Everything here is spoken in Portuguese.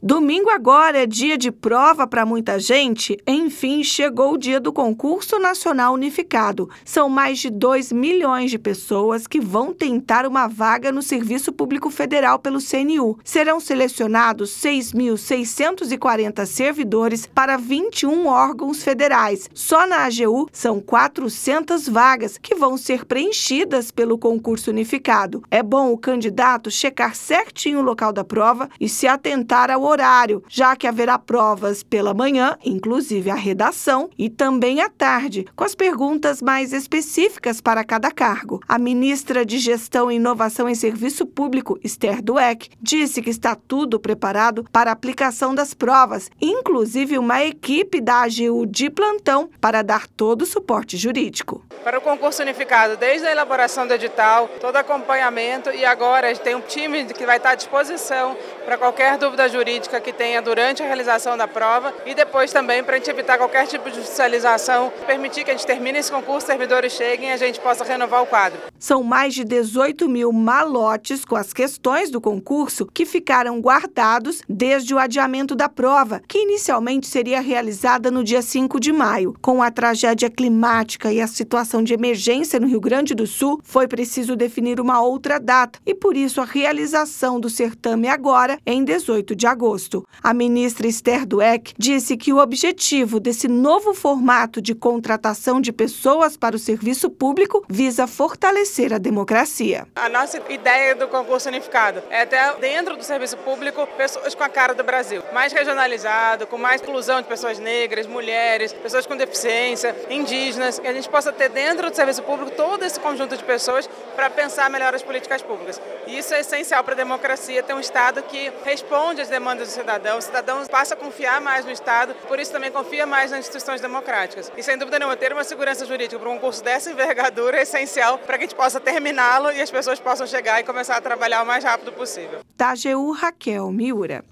Domingo agora é dia de prova para muita gente. Enfim, chegou o dia do Concurso Nacional Unificado. São mais de 2 milhões de pessoas que vão tentar uma vaga no Serviço Público Federal pelo CNU. Serão selecionados 6.640 servidores para 21 órgãos federais. Só na AGU são 400 vagas que vão ser preenchidas pelo concurso unificado. É bom o candidato checar certinho o local da prova e se atentar ao horário, já que haverá provas pela manhã, inclusive a redação, e também à tarde, com as perguntas mais específicas para cada cargo. A ministra de Gestão e Inovação em Serviço Público, Esther Dweck, disse que está tudo preparado para a aplicação das provas, inclusive uma equipe da AGU de plantão para dar todo o suporte jurídico. Para o concurso unificado, desde a elaboração do edital, todo acompanhamento, e agora a gente tem um time que vai estar à disposição para qualquer dúvida jurídica que tenha durante a realização da prova e depois também para a gente evitar qualquer tipo de judicialização, permitir que a gente termine esse concurso, os servidores cheguem e a gente possa renovar o quadro. São mais de 18 mil malotes com as questões do concurso que ficaram guardados desde o adiamento da prova, que inicialmente seria realizada no dia 5 de maio. Com a tragédia climática e a situação de emergência no Rio Grande do Sul, foi preciso definir uma outra data e, por isso, a realização do certame agora em 18 de agosto. A ministra Esther Dweck disse que o objetivo desse novo formato de contratação de pessoas para o serviço público visa fortalecer a democracia. A nossa ideia do concurso unificado é ter dentro do serviço público pessoas com a cara do Brasil, mais regionalizado, com mais inclusão de pessoas negras, mulheres, pessoas com deficiência, indígenas, que a gente possa ter dentro do serviço público todo esse conjunto de pessoas para pensar melhor as políticas públicas. E isso é essencial para a democracia, ter um Estado que responde às demandas do cidadão, o cidadão passa a confiar mais no Estado, por isso também confia mais nas instituições democráticas. E sem dúvida nenhuma, ter uma segurança jurídica para um concurso dessa envergadura é essencial para que a gente possa terminá-lo e as pessoas possam chegar e começar a trabalhar o mais rápido possível. Da AGU, Raquel Miura.